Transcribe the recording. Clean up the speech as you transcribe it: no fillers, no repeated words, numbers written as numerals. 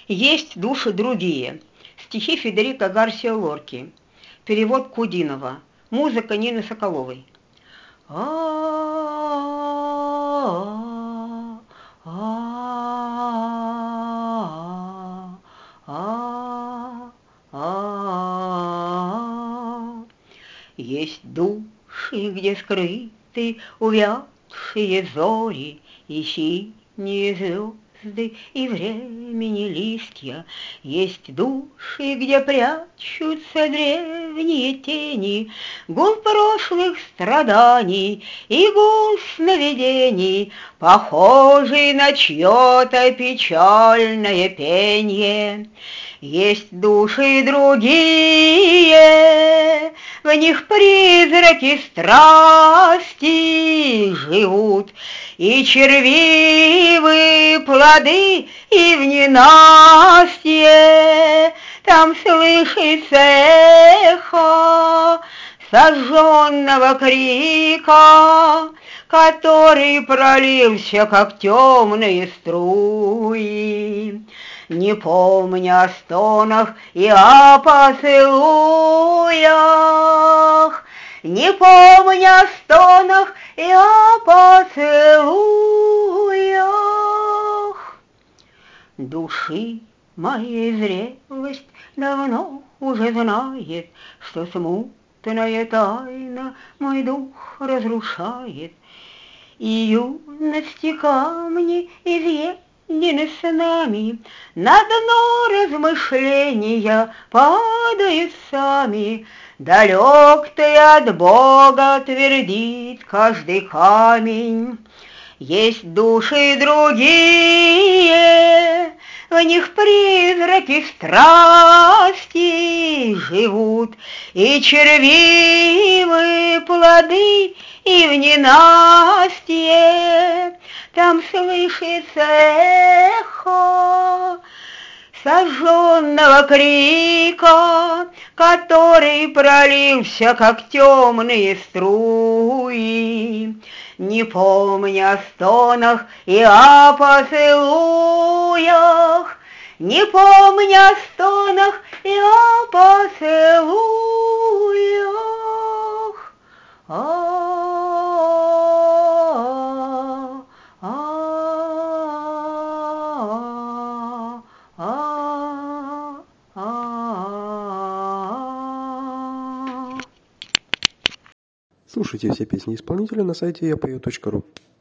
Есть души другие. Стихи Федерико Гарсио Лорки. Перевод Кудинова. Музыка Нины Соколовой. Есть души, где скрыты увядшие зори и синие звезды, и времени листья. Есть души, где прячутся древние тени, гул прошлых страданий и гул сновидений, похожий на чье-то печальное пенье. Есть души другие, в них призраки страсти живут, и червивые плоды, и в ненастье там слышится эхо сожженного крика, который пролился, как темные струи. Не помня о стонах и о поцелуях, не помня о стонах и о поцелуях. Души моей зрелость давно уже знает, что смутная тайна мой дух разрушает, и юности камни изъедены снами, на дно размышления падают сами. Далек ты от Бога, твердит каждый камень. Есть души другие, в них призраки страсти живут, и червивые плоды, и в ненастье там слышится эхо сожженного крика, который пролился, как темные струи. Не помня о стонах и о поцелуях, не помня о стонах и о поцелуях. Слушайте все песни исполнителя на сайте yapою.ru.